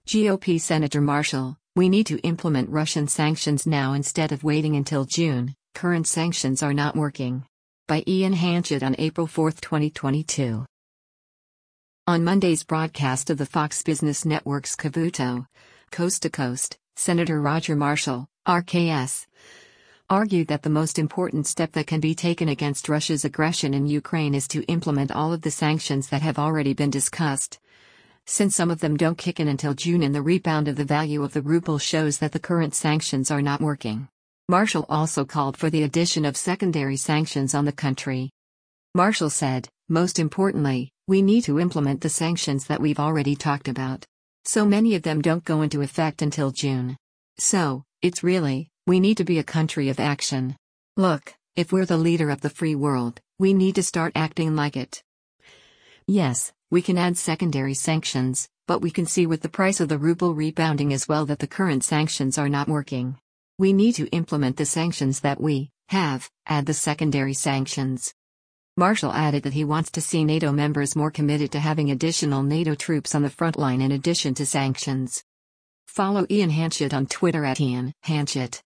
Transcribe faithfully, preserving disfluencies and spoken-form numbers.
G O P Senator Marshall, we need to implement Russian sanctions now instead of waiting until June. Current sanctions are not working. By Ian Hanchett on April fourth, twenty twenty-two. On Monday's broadcast of the Fox Business Network's Cavuto, Coast to Coast, Senator Roger Marshall, R K S, argued that the most important step that can be taken against Russia's aggression in Ukraine is to implement all of the sanctions that have already been discussed. Since some of them don't kick in until June and the rebound of the value of the ruble shows that the current sanctions are not working. Marshall also called for the addition of secondary sanctions on the country. Marshall said, most importantly, we need to implement the sanctions that we've already talked about. So many of them don't go into effect until June. So, it's really, we need to be a country of action. Look, if we're the leader of the free world, we need to start acting like it. Yes, we can add secondary sanctions, but we can see with the price of the ruble rebounding as well that the current sanctions are not working. We need to implement the sanctions that we have, add the secondary sanctions. Marshall added that he wants to see NATO members more committed to having additional NATO troops on the front line in addition to sanctions. Follow Ian Hanchett on Twitter at Ian Hanchett.